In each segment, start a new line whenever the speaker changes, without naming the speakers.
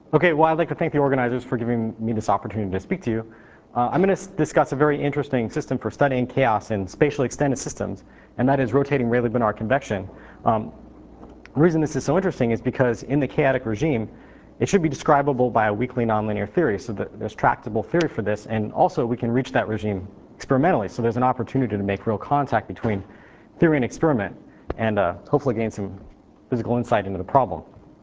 Okay, well, I'd like to thank the organizers for giving me this opportunity to speak to you. I'm going to discuss a very interesting system for studying chaos in spatially extended systems, and that is rotating Rayleigh-Benard convection. The reason this is so interesting is because in the chaotic regime, it should be describable by a weakly nonlinear theory, so that there's tractable theory for this, and also we can reach that regime experimentally, so there's an opportunity to make real contact between theory and experiment, and hopefully gain some physical insight into the problem.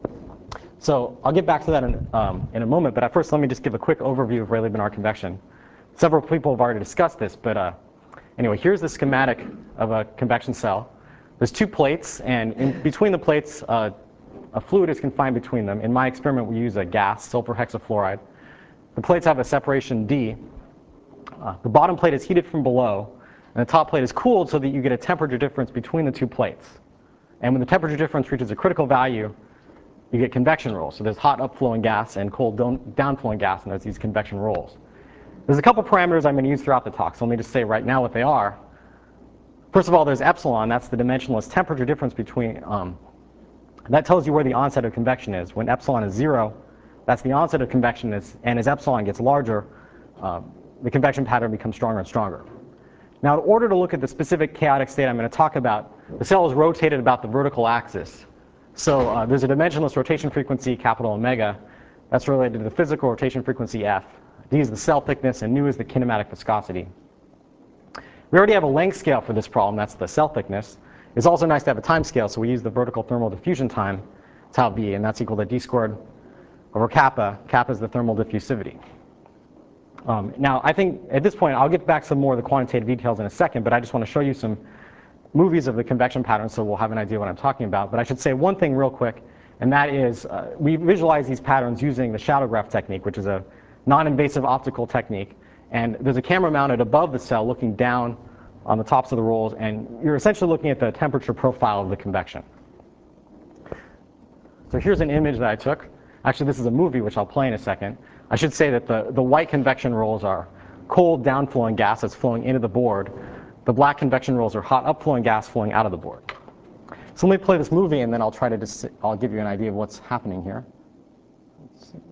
So I'll get back to that in a moment, but first let me just give a quick overview of Rayleigh-Benard convection. Several people have already discussed this, but anyway, here's the schematic of a convection cell. There's two plates, and in between the plates, a fluid is confined between them. In my experiment, we use a gas, sulfur hexafluoride. The plates have a separation D. The bottom plate is heated from below, and the top plate is cooled so that you get a temperature difference between the two plates. And when the temperature difference reaches a critical value, you get convection rolls. So there's hot upflowing gas and cold downflowing gas, and there's these convection rolls. There's a couple parameters I'm going to use throughout the talk, so let me just say right now what they are. First of all, there's epsilon. That's the dimensionless temperature difference between, that tells you where the onset of convection is. When epsilon is 0, that's the onset of convection, and as epsilon gets larger, the convection pattern becomes stronger and stronger. Now, in order to look at the specific chaotic state I'm going to talk about, the cell is rotated about the vertical axis. So there's a dimensionless rotation frequency, capital omega, that's related to the physical rotation frequency f. D is the cell thickness, and nu is the kinematic viscosity. We already have a length scale for this problem, that's the cell thickness. It's also nice to have a time scale, so we use the vertical thermal diffusion time, tau v, and that's equal to d squared over kappa. Kappa is the thermal diffusivity. Now, I think at this point, I'll get back to some more of the quantitative details in a second, but I just want to show you some movies of the convection pattern so we'll have an idea what I'm talking about. But I should say one thing real quick, and that is we visualize these patterns using the shadow graph technique, which is a non-invasive optical technique. And there's a camera mounted above the cell looking down on the tops of the rolls, and you're essentially looking at the temperature profile of the convection. So here's an image that I took. Actually, this is a movie, which I'll play in a second. I should say that the white convection rolls are cold downflowing gas that's flowing into the board. The black convection rolls are hot upflowing gas flowing out of the board. So let me play this movie, and then I'll try to I'll give you an idea of what's happening here. Let's see.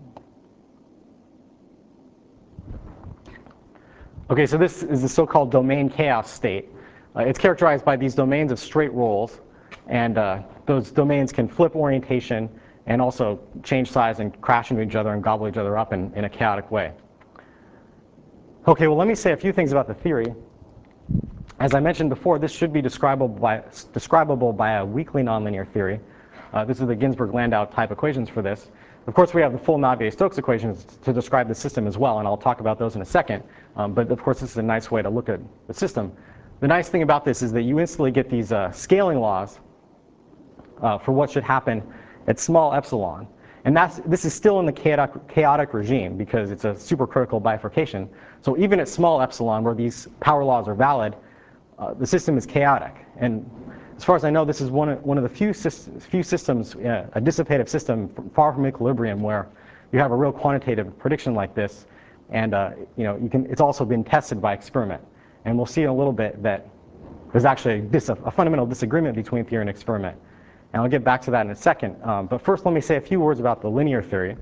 Okay, so this is the so-called domain chaos state. It's characterized by these domains of straight rolls, and those domains can flip orientation and also change size and crash into each other and gobble each other up in a chaotic way. Okay, well, let me say a few things about the theory. As I mentioned before, this should be describable by a weakly nonlinear theory. This is the Ginzburg-Landau type equations for this. Of course, we have the full Navier-Stokes equations to describe the system as well, and I'll talk about those in a second. But of course, this is a nice way to look at the system. The nice thing about this is that you instantly get these scaling laws for what should happen at small epsilon. And this is still in the chaotic regime because it's a supercritical bifurcation. So even at small epsilon, where these power laws are valid, the system is chaotic. And as far as I know, this is one of the few systems, a dissipative system far from equilibrium, where you have a real quantitative prediction like this. And it's also been tested by experiment. And we'll see in a little bit that there's actually a fundamental disagreement between theory and experiment. And I'll get back to that in a second. But first, let me say a few words about the linear theory.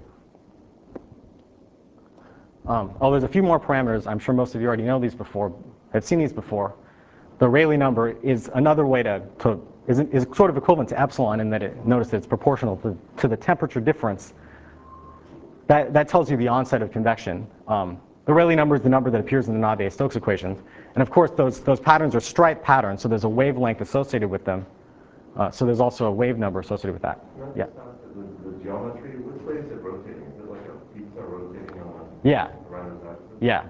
There's a few more parameters. I'm sure most of you already know these before, have seen these before. The Rayleigh number is another way is sort of equivalent to epsilon in that notice that it's proportional to the temperature difference. That tells you the onset of convection. The Rayleigh number is the number that appears in the Navier-Stokes equations. And of course, those patterns are striped patterns, so there's a wavelength associated with them. So there's also a wave number associated with that. Yeah.
The geometry, which way is it rotating? Is it like a pizza rotating on around its axis?
Yeah.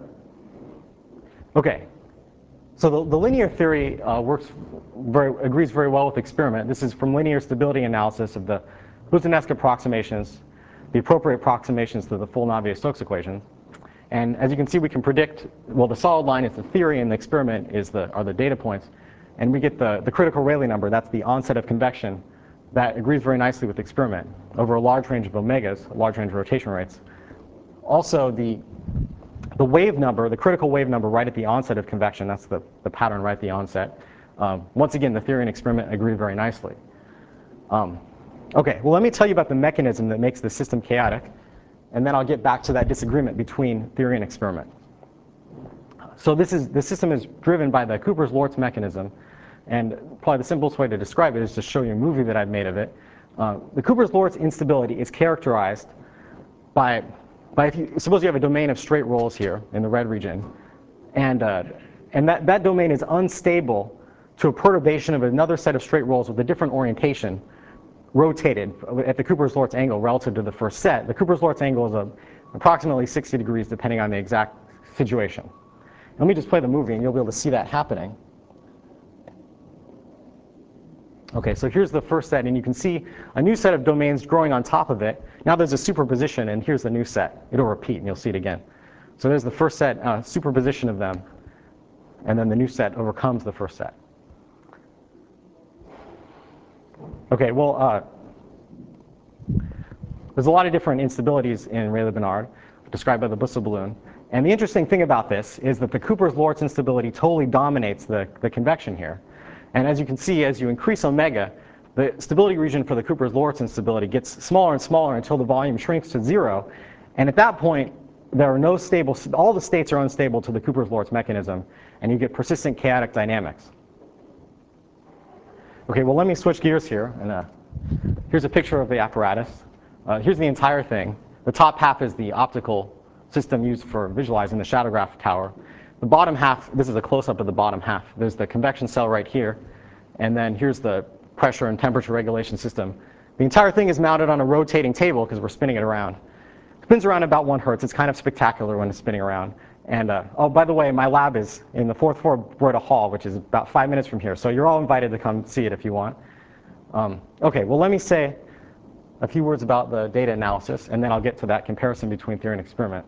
Okay. So the linear theory agrees very well with experiment. This is from linear stability analysis of the Boussinesq approximations, the appropriate approximations to the full Navier-Stokes equation. And as you can see, we can predict, well, the solid line is the theory and the experiment are the data points. And we get the critical Rayleigh number, that's the onset of convection, that agrees very nicely with the experiment over a large range of omegas, a large range of rotation rates. Also, the wave number, the critical wave number right at the onset of convection, that's the pattern right at the onset. Once again, the theory and experiment agree very nicely. Okay, well, let me tell you about the mechanism that makes the system chaotic, and then I'll get back to that disagreement between theory and experiment. So the system is driven by the Kupers-Lorentz mechanism, and probably the simplest way to describe it is to show you a movie that I've made of it. The Kupers-Lorentz instability is characterized by suppose you have a domain of straight rolls here in the red region, and that domain is unstable to a perturbation of another set of straight rolls with a different orientation, rotated at the Kupers-Lorentz angle relative to the first set. The Kupers-Lorentz angle is approximately 60 degrees depending on the exact situation. Let me just play the movie and you'll be able to see that happening. Okay, so here's the first set, and you can see a new set of domains growing on top of it. Now there's a superposition, and here's the new set. It'll repeat, and you'll see it again. So there's the first set, superposition of them, and then the new set overcomes the first set. Okay, well, there's a lot of different instabilities in Rayleigh-Benard described by the Bussell balloon. And the interesting thing about this is that the Kupers-Lorentz instability totally dominates the convection here. And as you can see, as you increase omega, the stability region for the Kupers-Lorentz instability gets smaller and smaller until the volume shrinks to 0. And at that point, there are no stable, all the states are unstable to the Kupers-Lorentz mechanism, and you get persistent chaotic dynamics. Okay, well, let me switch gears here. And here's a picture of the apparatus. Here's the entire thing. The top half is the optical system used for visualizing the shadowgraph tower. The bottom half, this is a close-up of the bottom half. There's the convection cell right here, and then here's the pressure and temperature regulation system. The entire thing is mounted on a rotating table because we're spinning it around. It spins around about 1 hertz. It's kind of spectacular when it's spinning around. And oh, by the way, my lab is in the 4th floor Broida Hall, which is about 5 minutes from here. So you're all invited to come see it if you want. Okay, well, let me say a few words about the data analysis, and then I'll get to that comparison between theory and experiment.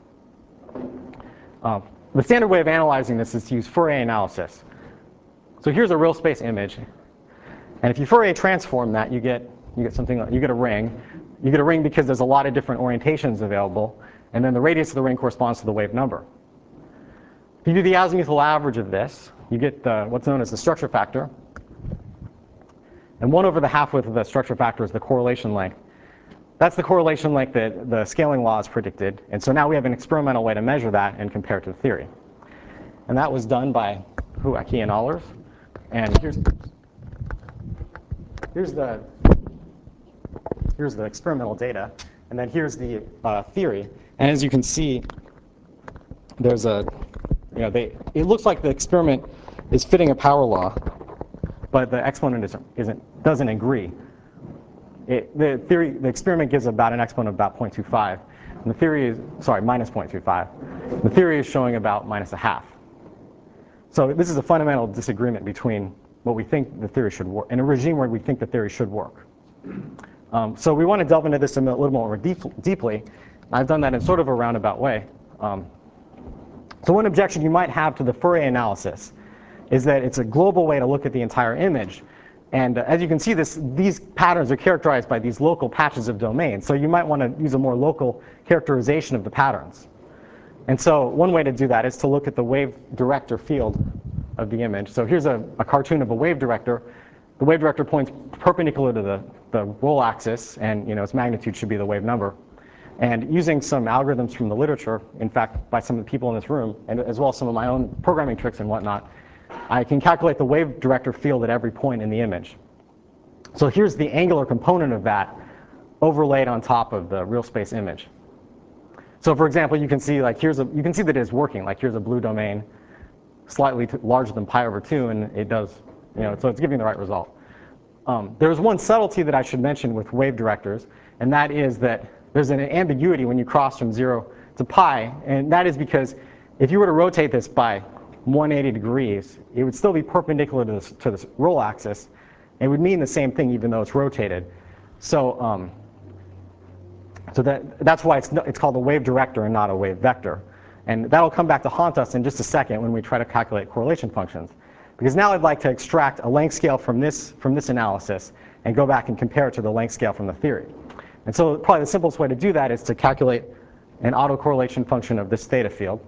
The standard way of analyzing this is to use Fourier analysis. So here's a real space image, and if you Fourier transform that, you get something like, you get a ring. You get a ring because there's a lot of different orientations available, and then the radius of the ring corresponds to the wave number. If you do the azimuthal average of this, you get what's known as the structure factor, and 1 over the half-width of the structure factor is the correlation length. That's the correlation length that the scaling laws predicted. And so now we have an experimental way to measure that and compare it to the theory. And that was done by Huaki and Allers. And here's the experimental data. And then here's the theory. And as you can see, there's it looks like the experiment is fitting a power law, but the exponent doesn't agree. The experiment gives about an exponent of about 0.25. And the theory is, sorry, minus 0.25. The theory is showing about minus a half. So this is a fundamental disagreement between what we think the theory should work, in a regime where we think the theory should work. So we want to delve into this a little more deeply. I've done that in sort of a roundabout way. So one objection you might have to the Fourier analysis is that it's a global way to look at the entire image. And as you can see, these patterns are characterized by these local patches of domain. So you might want to use a more local characterization of the patterns. And so one way to do that is to look at the wave director field of the image. So here's a cartoon of a wave director. The wave director points perpendicular to the roll axis, and its magnitude should be the wave number. And using some algorithms from the literature, in fact, by some of the people in this room, and as well as some of my own programming tricks and whatnot, I can calculate the wave director field at every point in the image. So here's the angular component of that overlaid on top of the real space image. So for example, you can see you can see that it's working. Like here's a blue domain, slightly larger than pi over 2, and it does, so it's giving the right result. There's one subtlety that I should mention with wave directors, and that is that there's an ambiguity when you cross from 0 to pi, and that is because if you were to rotate this by 180 degrees, it would still be perpendicular to this roll axis. It would mean the same thing even though it's rotated. So, that's why it's called a wave director and not a wave vector. And that'll come back to haunt us in just a second when we try to calculate correlation functions. Because now I'd like to extract a length scale from this analysis and go back and compare it to the length scale from the theory. And so probably the simplest way to do that is to calculate an autocorrelation function of this theta field.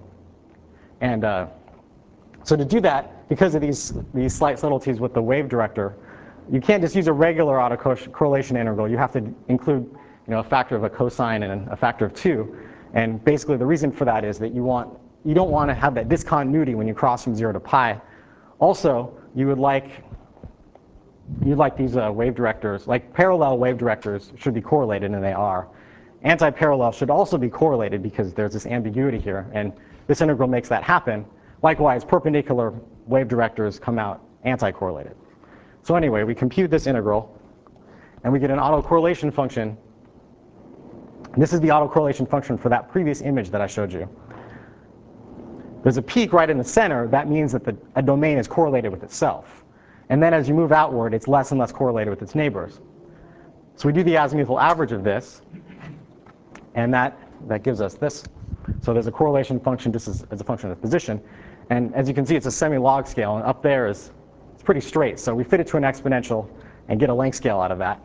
And so to do that, because of these slight subtleties with the wave director, you can't just use a regular autocorrelation integral. You have to include a factor of a cosine and a factor of 2. And basically the reason for that is that you don't want to have that discontinuity when you cross from 0 to pi. Also, you'd like these wave directors, like parallel wave directors should be correlated, and they are. Anti-parallel should also be correlated because there's this ambiguity here, and this integral makes that happen. Likewise, perpendicular wave directors come out anti-correlated. So anyway, we compute this integral, and we get an autocorrelation function. This is the autocorrelation function for that previous image that I showed you. There's a peak right in the center. That means that a domain is correlated with itself. And then as you move outward, it's less and less correlated with its neighbors. So we do the azimuthal average of this, and that gives us this. So there's a correlation function just as a function of position. And as you can see, it's a semi-log scale, and up there it's pretty straight. So we fit it to an exponential and get a length scale out of that.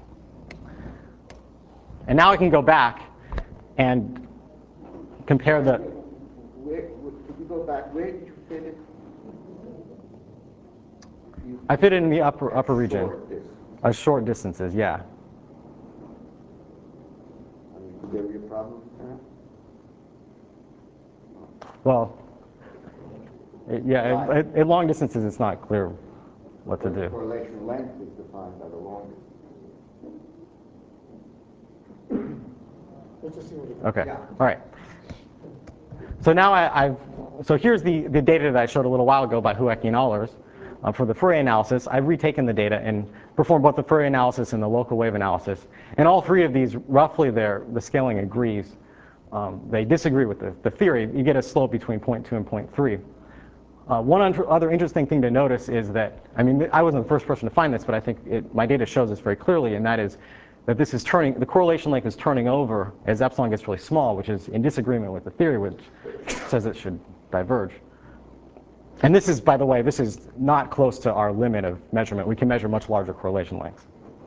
And now I can go back and compare the...
If you go back, where did you fit it?
I fit it in the upper region. Short distances, yeah.
Could there be a problem with that?
Well, at long distances, it's not clear what to do.
The correlation length is defined by the long distance. Let's just see what it does.
Okay.
Yeah.
All right. So now so here's the data that I showed a little while ago by Huecke and Allers for the Fourier analysis. I've retaken the data and performed both the Fourier analysis and the local wave analysis. And all three of these, roughly, the scaling agrees. They disagree with the theory. You get a slope between 0.2 and 0.3. One other interesting thing to notice is that, I wasn't the first person to find this, but I think my data shows this very clearly, and that is that this is the correlation length is turning over as epsilon gets really small, which is in disagreement with the theory, which says it should diverge. And this is, by the way, this is not close to our limit of measurement. We can measure much larger correlation lengths.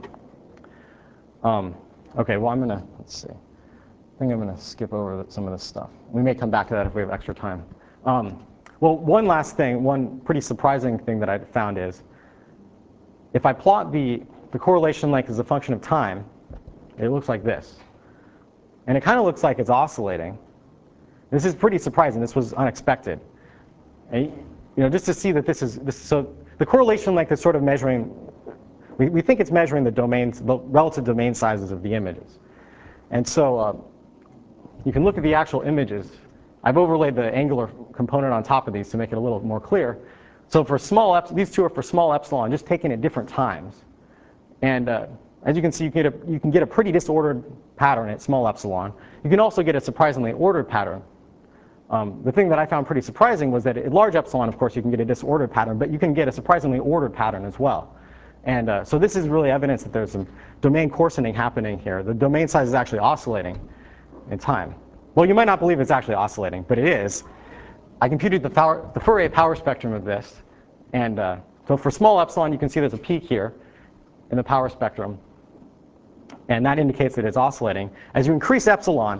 Okay, well, let's see. I think I'm going to skip over some of this stuff. We may come back to that if we have extra time. Well, one last thing, one pretty surprising thing that I found is, if I plot the correlation length as a function of time, it looks like this. And it kind of looks like it's oscillating. This is pretty surprising. This was unexpected. And, just to see that so the correlation length is sort of measuring, we think it's measuring the relative domain sizes of the images. And so you can look at the actual images. I've overlaid the angular component on top of these to make it a little more clear. So for these two are for small epsilon, just taken at different times. And as you can see, you can get a pretty disordered pattern at small epsilon. You can also get a surprisingly ordered pattern. The thing that I found pretty surprising was that at large epsilon, of course, you can get a disordered pattern, but you can get a surprisingly ordered pattern as well. And so this is really evidence that there's some domain coarsening happening here. The domain size is actually oscillating in time. Well, you might not believe it's actually oscillating, but it is. I computed the Fourier power spectrum of this. And so for small epsilon, you can see there's a peak here in the power spectrum. And that indicates that it's oscillating. As you increase epsilon,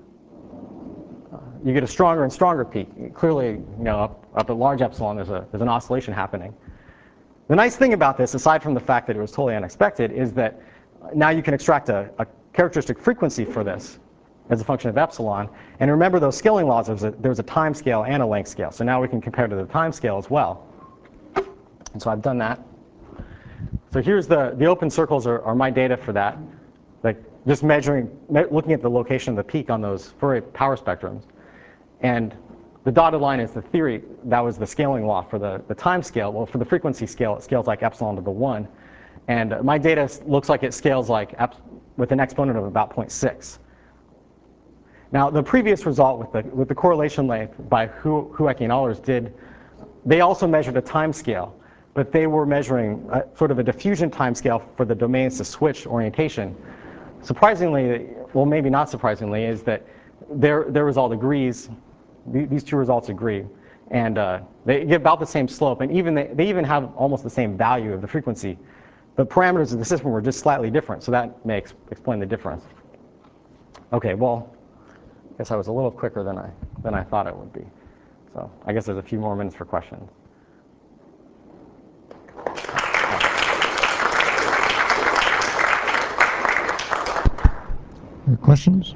you get a stronger and stronger peak. Clearly, up at large epsilon, there's an oscillation happening. The nice thing about this, aside from the fact that it was totally unexpected, is that now you can extract a characteristic frequency for this as a function of epsilon. And remember those scaling laws, there's a time scale and a length scale. So now we can compare to the time scale as well. And so I've done that. So here's the open circles are my data for that. Like just looking at the location of the peak on those Fourier power spectrums. And the dotted line is the theory. That was the scaling law for the time scale. Well, for the frequency scale, it scales like epsilon to the 1. And my data looks like it scales like with an exponent of about 0.6. Now, the previous result with the correlation length by Huecke and Allers they also measured a time scale, but they were measuring sort of a diffusion time scale for the domains to switch orientation. Surprisingly, well, maybe not surprisingly, is that their result agrees. These two results agree. And they get about the same slope. And they even have almost the same value of the frequency. The parameters of the system were just slightly different. So that may explain the difference. OK, well, I guess I was a little quicker than I thought it would be. So I guess there's a few more minutes for questions.
Questions?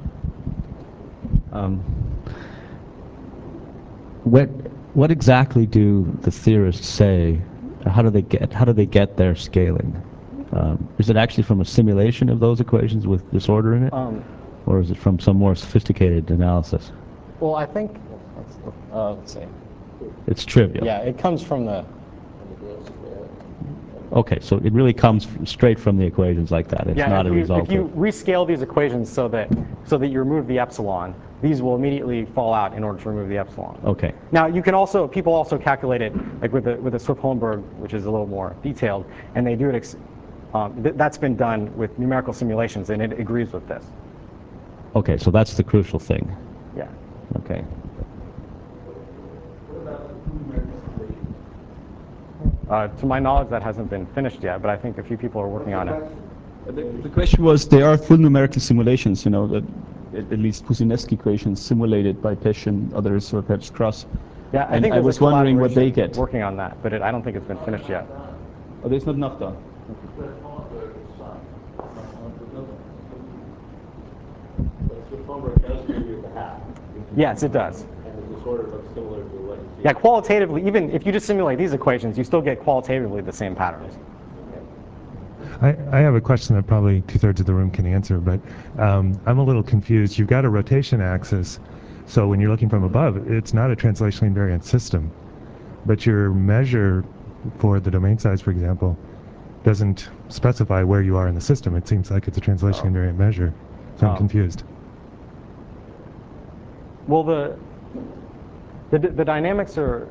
What exactly do the theorists say? How do they get their scaling? Is it actually from a simulation of those equations with disorder in it, or is it from some more sophisticated analysis?
Well, I think let's see.
It's trivial.
Yeah, it comes from the.
Okay, so it really comes straight from the equations like that. It's not a result.
If you rescale these equations so that you remove the epsilon, these will immediately fall out in order to remove the epsilon.
Okay.
Now you can also people also calculate it like with the Swift-Holmberg, which is a little more detailed, and they do it. That's been done with numerical simulations, and it agrees with this.
Okay, so that's the crucial thing.
Yeah.
Okay.
To my knowledge, that hasn't been finished yet, but I think a few people are working on it.
The question was, they are full numerical simulations, you know, at least Pusinevsky equations simulated by Pesch and others, or perhaps Cross.
Yeah, I
and
think
I was wondering what they get.
Working on that, but I don't think it's been finished yet.
Oh, there's not enough done.
Yes, it does.
And the disorder looks similar to what you see.
Yeah, qualitatively, even if you just simulate these equations, you still get qualitatively the same patterns.
I have a question that probably 2/3 of the room can answer, but I'm a little confused. You've got a rotation axis, so when you're looking from above, it's not a translational invariant system. But your measure for the domain size, for example, doesn't specify where you are in the system. It seems like it's a translational invariant measure, so I'm confused.
Well, the dynamics are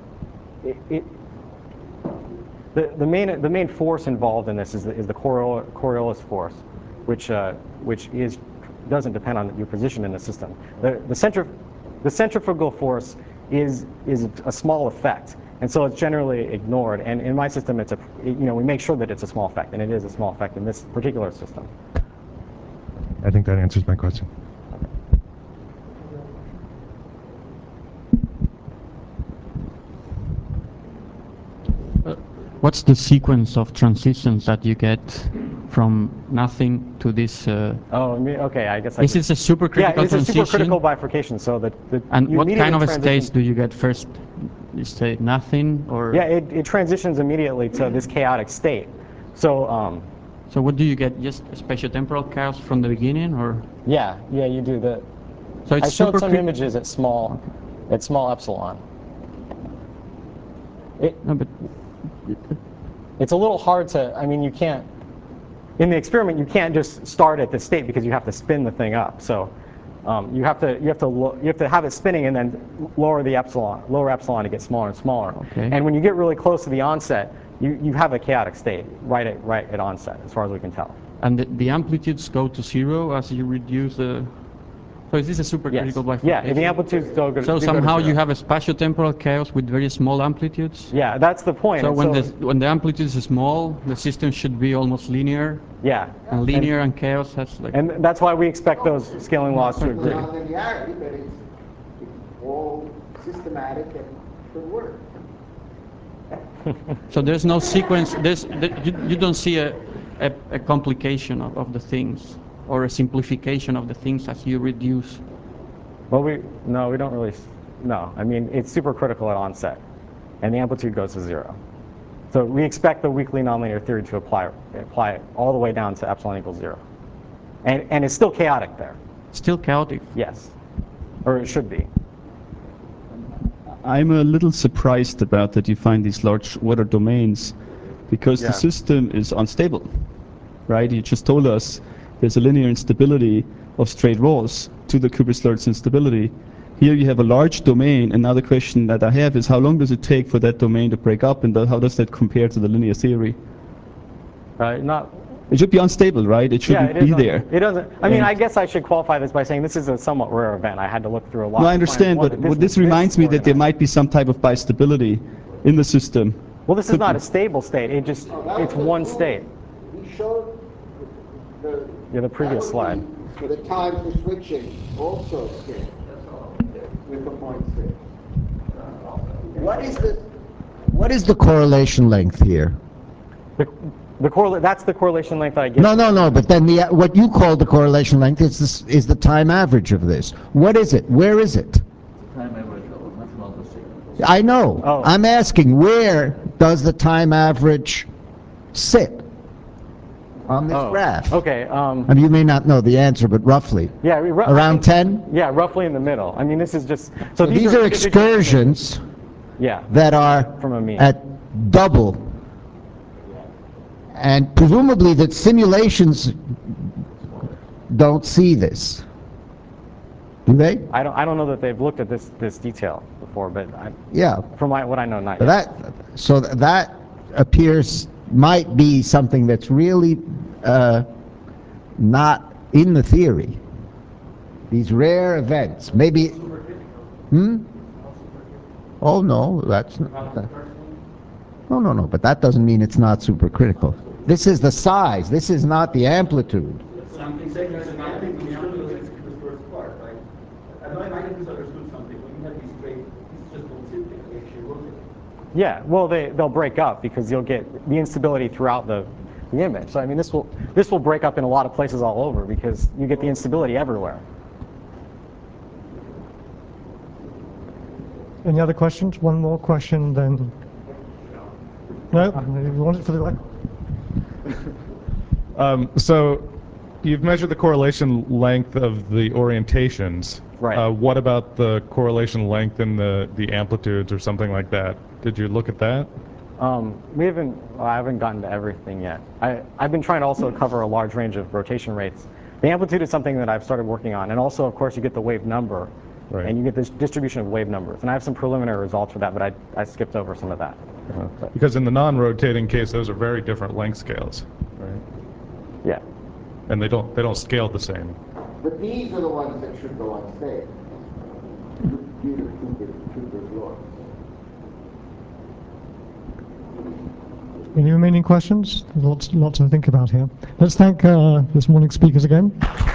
the main force involved in this is the Coriolis force, which doesn't depend on your position in the system. The centrifugal force is a small effect, and so it's generally ignored. And in my system, we make sure that it's a small effect, and it is a small effect in this particular system.
I think that answers my question.
What's the sequence of transitions that you get from nothing to this?
Okay. I guess.
This is a supercritical transition.
Yeah, it's a supercritical bifurcation. So that.
And what kind of a states do you get first? You say nothing, or?
Yeah, it transitions immediately to this chaotic state. So.
So what do you get? Just spatiotemporal chaos from the beginning, or?
Yeah, you do the.
So it's
I showed some images at small epsilon.
No, but.
It's a little hard to. I mean, you can't. In the experiment, you can't just start at the state because you have to spin the thing up. So you have to have it spinning and then lower epsilon to get smaller and smaller.
Okay.
And when you get really close to the onset, you have a chaotic state right at onset, as far as we can tell.
And the amplitudes go to zero as you reduce the. So is this a supercritical bifurcation?
Yeah, the amplitudes go to
So somehow
zero.
you have a spatiotemporal chaos with very small amplitudes?
Yeah, that's the point.
So when the amplitude is small, the system should be almost linear?
Yeah.
And linear and chaos has like...
And that's why we expect those scaling laws to agree.
It's not linearity, but it's all systematic and should work.
So there's no sequence, you don't see a complication of the things, or a simplification of the things as you reduce?
Well, we don't really. No, I mean, it's supercritical at onset, and the amplitude goes to zero. So we expect the weakly nonlinear theory to apply it all the way down to epsilon equals zero, and it's still chaotic there.
Still chaotic?
Yes, or it should be.
I'm a little surprised about that you find these large order domains, because the system is unstable, right? You just told us there's a linear instability of straight walls to the Kuper-Lorentz instability. Here you have a large domain, and now the question that I have is, how long does it take for that domain to break up, and how does that compare to the linear theory? It should be unstable, right? It shouldn't be there.
It doesn't. I mean, I guess I should qualify this by saying this is a somewhat rare event. I had to look through a lot.
No, I understand, but this reminds me that there might be some type of bistability in the system.
Well, this is not a stable state. It's one state.
We showed
the previous slide.
The time for switching also scale with the point state.
What is the correlation length here?
That's the correlation length I get.
No, but then what you call the correlation length is the time average of this. What is it? Where is it?
Time average of mathematical sequence.
I know.
Oh.
I'm asking, where does the time average sit on this graph?
Okay.
I mean, you may not know the answer, but roughly.
Yeah.
Around 10?
Yeah, roughly in the middle. I mean, this is just so
These are excursions that are
from a mean.
at double. And presumably that simulations don't see this. Do they?
I don't know that they've looked at this detail before, but from what I know, not yet.
That appears might be something that's really not in the theory. These rare events, maybe. Oh no, that's not. No. But that doesn't mean it's not supercritical. This is the size. This is not the amplitude.
Something second, I think we should look at the first part, right? I might have misunderstood something. When you have these straight, it's just don't sit there. They actually rotate.
Yeah, well, they'll break up because you'll get the instability throughout the image. So I mean, this will break up in a lot of places all over because you get the instability everywhere.
Any other questions? One more question, then. No, you want it for the record.
So you've measured the correlation length of the orientations.
Right.
What about the correlation length in the amplitudes or something like that? Did you look at that?
I haven't gotten to everything yet. I've been trying to also cover a large range of rotation rates. The amplitude is something that I've started working on, and also, of course, you get the wave number, and you get this distribution of wave numbers. And I have some preliminary results for that, but I skipped over some of that.
Because in the non-rotating case, those are very different length scales, right?
Yeah.
And they don't scale the same.
But these are the ones that should go on stage due to Cooper's law.
Any remaining questions? Lots to think about here. Let's thank this morning's speakers again.